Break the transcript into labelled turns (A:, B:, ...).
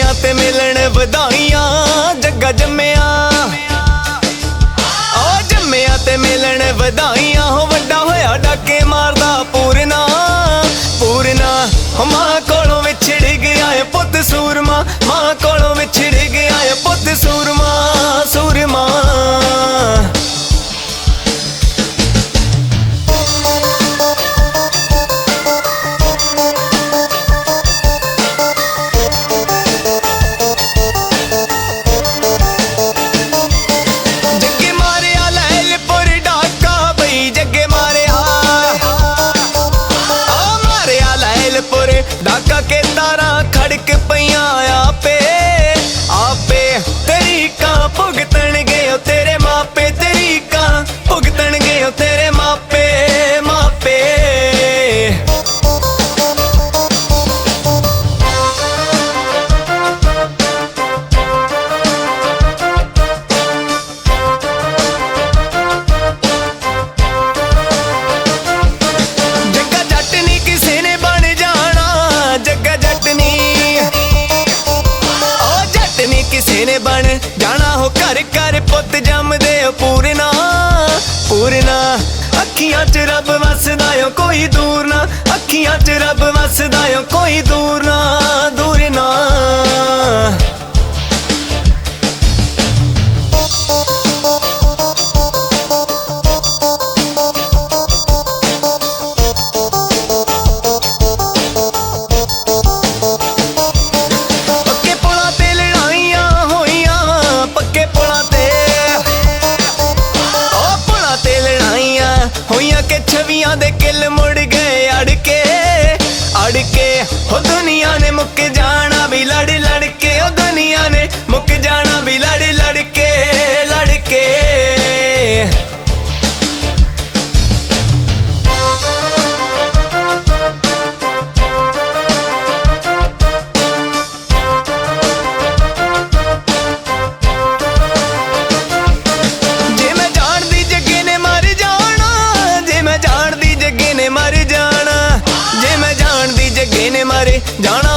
A: ਜੱਗਿਆਂ ਤੇ ਮਿਲਣ ਵਧਾਈਆਂ ਜੱਗਾ ਜੰਮਿਆ ਓ ਜੰਮਿਆ ਤੇ ਮਿਲਣ ਵਧਾਈਆਂ ਹੋ ਵੱਡਾ ਹੋਇਆ ਡਾਕੇ ਮਾਰਦਾ ਪੂਰਨਾ ਪੂਰਨਾ ਹੋ ਮਾਂ ਕੋਲੋਂ ਵਿਛੜ ਗਿਆ ਏ ਪੁੱਤ ਸੂਰਮਾ ਮਾਂ ਕੋਲੋਂ ਵਿਛੜ ਗਿਆ ਏ ਪੁੱਤ ਸੂਰਮਾ ਸੂਰਮਾ डाका के तारा खड़क पईयां आपे आपे तरीका भुगतन गए तेरे मापे तरीका भुगतन गए तेरे मापे मापे जग्गा जट नी किसे ने बन जाना जग्गा जटनी ओ जटनी किसे ने बन जाना हो घर घर पुत जमदे पूरना पूरना अखियां च रब वसदा कोई दूर ना अखियां च रब वसदा कोई दूर ना दूर ना छवियां दे किल मुड़ गए अड़के हो दुनिया ने मुक जाना भी लड़ लड़के हो दुनिया ने मुक जाना भी लड़ लड़के लड़के जाना